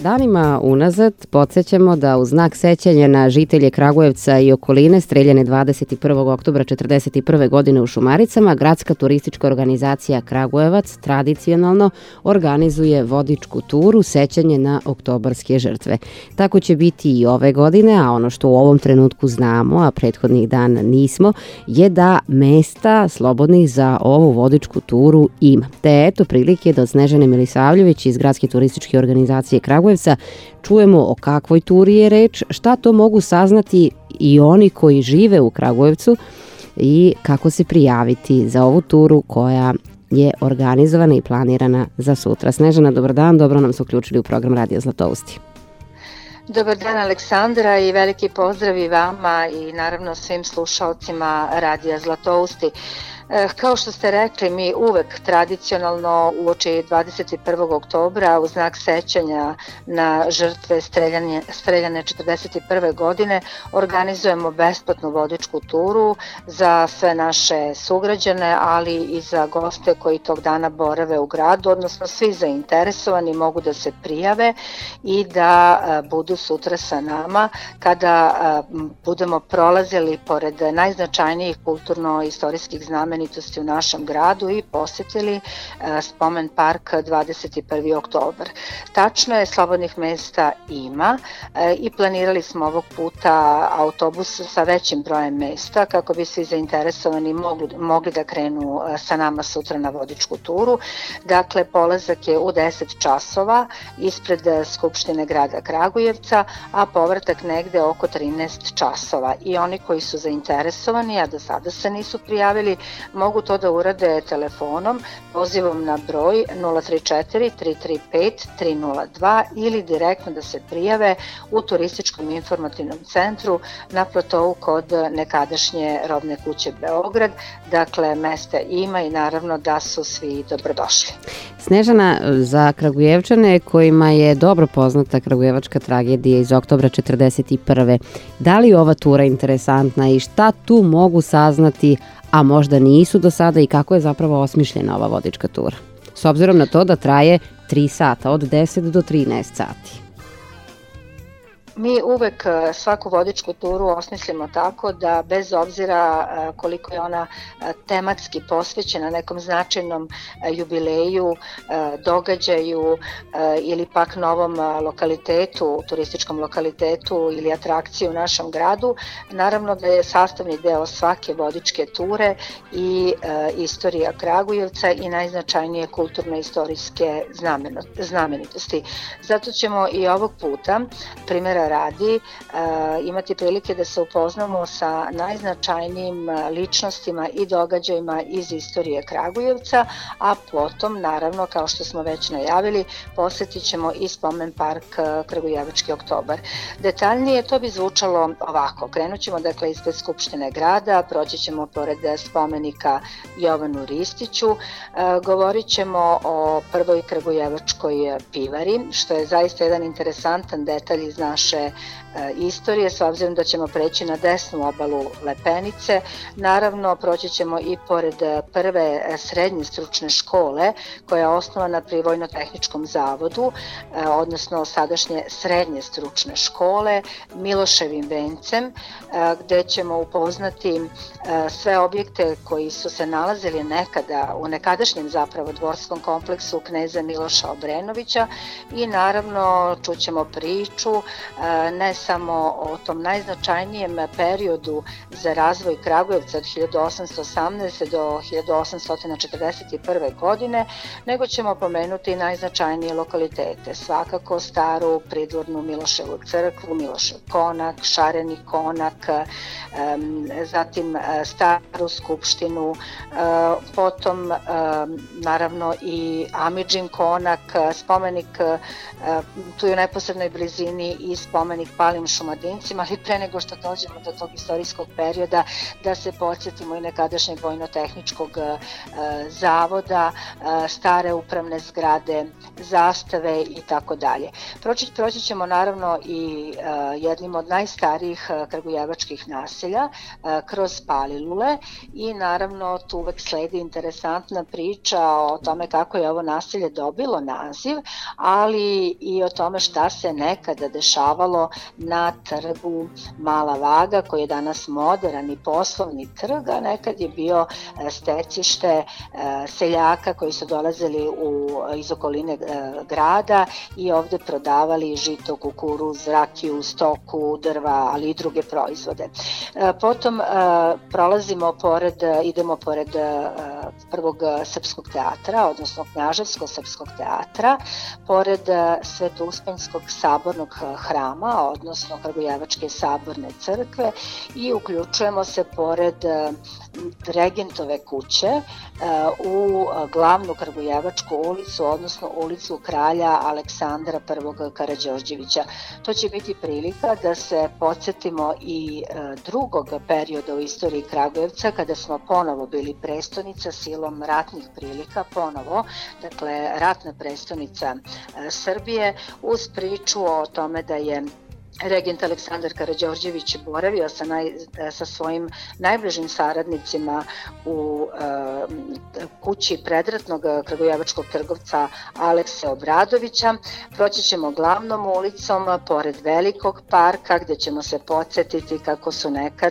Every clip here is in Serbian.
Danima unazad podsjećamo da u znak sećanja na žitelje Kragujevca i okoline streljane 21. oktobra 1941. godine u Šumaricama, gradska turistička organizacija Kragujevac tradicionalno organizuje vodičku turu sećanje na oktobarske žrtve. Tako će biti i ove godine, a ono što u ovom trenutku znamo, a prethodnih dana nismo, je da mesta slobodnih za ovu vodičku turu ima. Te eto prilike da od Snežane Milisavljević iz gradske turističke organizacije Kragujevca čujemo o kakvoj turi je reč, šta to mogu saznati i oni koji žive u Kragujevcu i kako se prijaviti za ovu turu koja je organizovana i planirana za sutra. Snežana, dobar dan, dobro nam se uključili u program Radio Zlatousti. Dobar dan Aleksandra i veliki pozdrav i vama i naravno svim slušalcima Radija Zlatousti. Kao što ste rekli, mi uvek tradicionalno uoči 21. oktobra u znak sećanja na žrtve streljane 1941. godine organizujemo besplatnu vodičku turu za sve naše sugrađane, ali i za goste koji tog dana borave u gradu, odnosno svi zainteresovani mogu da se prijave i da budu sutra sa nama kada budemo prolazili pored najznačajnijih kulturno-istorijskih znamenitosti u našem gradu i posetili spomen park 21. oktobar. Tačno je, slobodnih mesta ima i planirali smo ovog puta autobus sa većim brojem mesta kako bi svi zainteresovani mogli da krenu sa nama sutra na vodičku turu. Dakle, polazak je u 10 časova ispred Skupštine grada Kragujevca, a povratak negde oko 13 časova. I oni koji su zainteresovani, a do sada se nisu prijavili, mogu to da urade telefonom, pozivom na broj 034 335 302 ili direktno da se prijave u Turističkom informativnom centru na platovu kod nekadašnje Robne kuće Beograd. Dakle, mesta ima i naravno da su svi dobrodošli. Snežana, za Kragujevčane kojima je dobro poznata kragujevačka tragedija iz oktobra 1941. Da li je ova tura interesantna i šta tu mogu saznati, a možda nisu do sada, i kako je zapravo osmišljena ova vodička tura? S obzirom na to da traje 3 sata, od 10 do 13 sati. Mi uvek svaku vodičku turu osmislimo tako da bez obzira koliko je ona tematski posvećena nekom značajnom jubileju, događaju ili pak novom lokalitetu, turističkom lokalitetu ili atrakciji u našem gradu, naravno da je sastavni deo svake vodičke ture i istorija Kragujevca i najznačajnije kulturno-istorijske znamenitosti. Zato ćemo i ovog puta, primjera radi, imati prilike da se upoznamo sa najznačajnijim ličnostima i događajima iz istorije Kragujevca, a potom, naravno, kao što smo već najavili, posetit ćemo i spomen park Kragujevački oktobar. Detaljnije to bi zvučalo ovako. Krenut ćemo dakle ispred Skupštine grada, proći ćemo pored spomenika Jovanu Ristiću, govorit ćemo o prvoj kragujevačkoj pivari, što je zaista jedan interesantan detalj iz naše istorije, s obzirom da ćemo preći na desnu obalu Lepenice. Naravno, proći ćemo i pored prve srednje stručne škole koja je osnovana pri Vojno-tehničkom zavodu, odnosno sadašnje srednje stručne škole, Miloševim vencem, gde ćemo upoznati sve objekte koji su se nalazili nekada u nekadašnjem zapravo dvorskom kompleksu kneza Miloša Obrenovića i naravno čućemo priču ne samo o tom najznačajnijem periodu za razvoj Kragujevca od 1818. do 1841. godine, nego ćemo pomenuti i najznačajnije lokalitete, svakako staru pridvornu Miloševu crkvu, Milošev konak, Šareni konak, zatim staru skupštinu, potom naravno i Amidžin konak, spomenik tu je u neposrednoj blizini i spomenik spomenik palim Šumadinci, ali pre nego što dođemo do tog istorijskog perioda, da se podsjetimo i nekadašnjeg vojno-tehničkog zavoda, stare upravne zgrade, zastave i tako dalje. Proći ćemo naravno i jednim od najstarijih kragujevačkih naselja kroz Palilule i naravno tu uvek sledi interesantna priča o tome kako je ovo naselje dobilo naziv, ali i o tome šta se nekada dešavalo na trgu Mala Vaga, koji je danas moderan i poslovni trg, a nekad je bio stecište seljaka koji su dolazili iz okoline grada i ovde prodavali žito, kukuruz, rakiju, stoku, drva, ali i druge proizvode. Potom idemo pored prvog srpskog teatra, odnosno Knjaževsko-srpskog teatra, pored Sveto-Uspenjskog sabornog hrama, odnosno Kragujevačke saborne crkve i uključujemo se pored Regentove kuće u glavnu Kragujevačku ulicu, odnosno ulicu kralja Aleksandra I. Karađorđevića. To će biti prilika da se podsjetimo i drugog perioda u istoriji Kragujevca, kada smo ponovo bili prestonica silom ratnih prilika, dakle ratna prestonica Srbije, uz priču o tome da je regent Aleksandar Karađorđević boravio sa svojim najbližim saradnicima u kući predratnog kragujevačkog trgovca Alekse Obradovića. Proći ćemo glavnom ulicom pored velikog parka gde ćemo se podsjetiti kako su nekad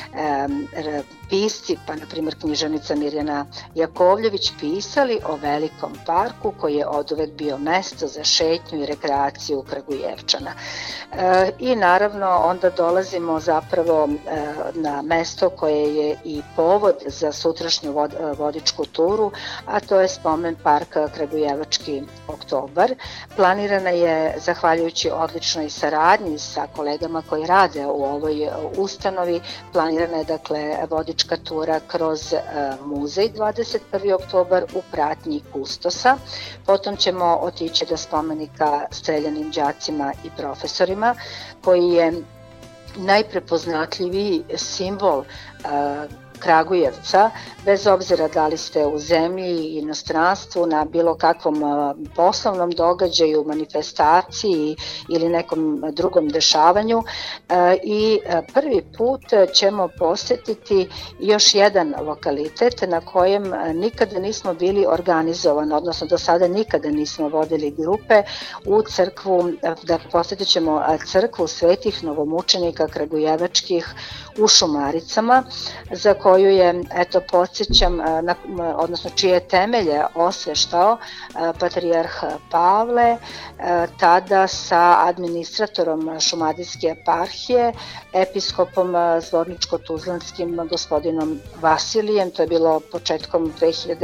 pisci, pa na primjer književnica Mirjana Jakovljević, pisali o velikom parku koji je oduvek bio mesto za šetnju i rekreaciju Kragujevčana. I naravno onda dolazimo zapravo na mesto koje je i povod za sutrašnju vodičku turu, a to je spomen park Kragujevački oktobar. Planirana je, zahvaljujući odličnoj saradnji sa kolegama koji rade u ovoj ustanovi, planirana je dakle vodička tura kroz muzej 21. oktobar u pratnji kustosa. Potom ćemo otići do spomenika streljanim đacima i profesorima, koji je najprepoznatljiviji simbol Kragujevca, bez obzira da li ste u zemlji, inostranstvu, na bilo kakvom poslovnom događaju, manifestaciji ili nekom drugom dešavanju. I prvi put ćemo posjetiti još jedan lokalitet na kojem nikada nismo bili organizovani, odnosno do sada nikada nismo vodili grupe, u crkvu, da posjetit ćemo crkvu svetih novomučenika kragujevačkih u Šumaricama, za koju je, eto, podsjećam, odnosno čije temelje osveštao patrijarh Pavle, tada sa administratorom Šumadijske eparhije, episkopom zvorničko-tuzlanskim gospodinom Vasilijem. To je bilo početkom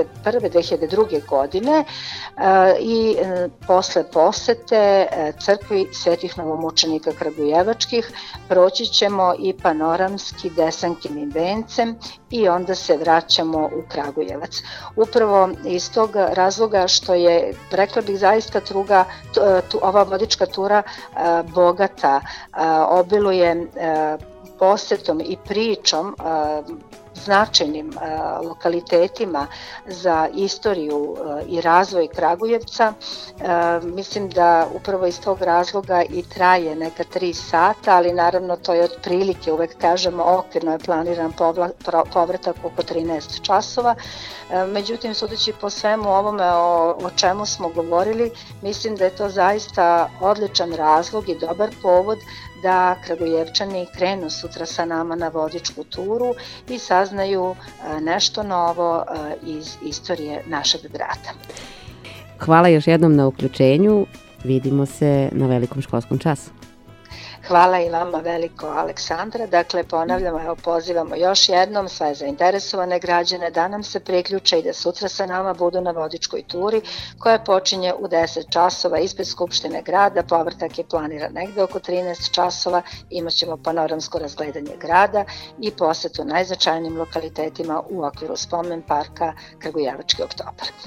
2002. godine i posle posete crkvi svetih novomučenika kragujevačkih proći ćemo i panoramski Desankinim vencem i onda se vraćamo u Kragujevac. Upravo iz tog razloga što je, rekla bih, zaista ova vodička tura bogata, obiluje posetom i pričom, značajnim lokalitetima za istoriju i razvoj Kragujevca. Mislim da upravo iz tog razloga i traje neka 3 sata, ali naravno to je otprilike, uvek kažemo, okvirno je planiran povratak oko 13 časova. Međutim, sudeći po svemu ovome o čemu smo govorili, mislim da je to zaista odličan razlog i dobar povod da Kragujevčani krenu sutra sa nama na vodičku turu i saznaju nešto novo iz istorije našeg grada. Hvala još jednom na uključenju. Vidimo se na velikom školskom času. Hvala i vama veliko, Aleksandra. Dakle, ponavljamo, pozivamo još jednom sve zainteresovane građane da nam se priključe i da sutra sa nama budu na vodičkoj turi koja počinje u 10 časova ispred Skupštine grada. Povratak je planiran negde oko 13 časova. Imaćemo panoramsko razgledanje grada i posetu najznačajnijim lokalitetima u okviru spomen parka Kragujevački oktobar.